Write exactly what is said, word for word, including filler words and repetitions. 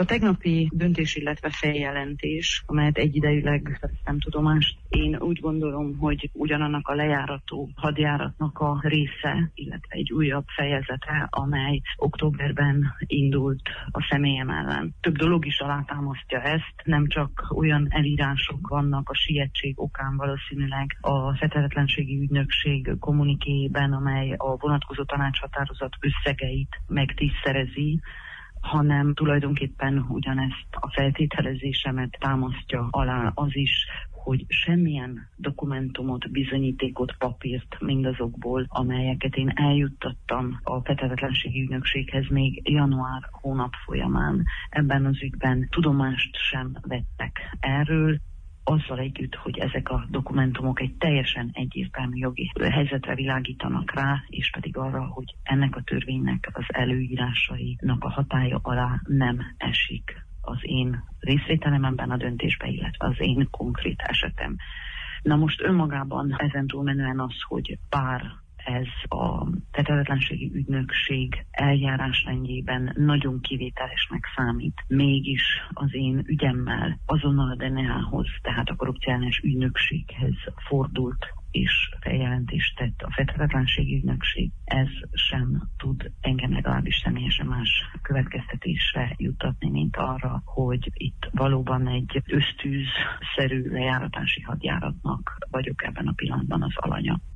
A tegnapi döntés, illetve feljelentés, amelyet egyidejűleg vettem tudomást, én úgy gondolom, hogy ugyanannak a lejárató hadjáratnak a része, illetve egy újabb fejezete, amely októberben indult a személyem ellen. Több dolog is alátámasztja ezt, nem csak olyan elírások vannak a sietség okán valószínűleg a fethetetlenségi ügynökség kommunikéjében, amely a vonatkozó tanácshatározat összegeit megtízszerezi, hanem tulajdonképpen ugyanezt a feltételezésemet támasztja alá az is, hogy semmilyen dokumentumot, bizonyítékot, papírt mindazokból, amelyeket én eljuttattam a fethetetlenségi ügynökséghez még január hónap folyamán ebben az ügyben tudomást sem vettek erről, azzal együtt, hogy ezek a dokumentumok egy teljesen egyértelmű jogi helyzetre világítanak rá, és pedig arra, hogy ennek a törvénynek az előírásainak a hatálya alá nem esik az én részvételem ebben a döntésben, illetve az én konkrét esetem. Na most önmagában ezen túlmenően az, hogy bár ez a fethetetlenségi ügynökség eljárásrendjében nagyon kivételesnek számít, mégis az én ügyemmel azonnal a dé en á-hoz, tehát a korrupciállenes ügynökséghez fordult és feljelentést tett a fethetetlenségi ügynökség, ez sem tud engem legalábbis személyesen más következtetésre juttatni, mint arra, hogy itt valóban egy ösztűzszerű lejáratási hadjáratnak vagyok ebben a pillanatban az alanya.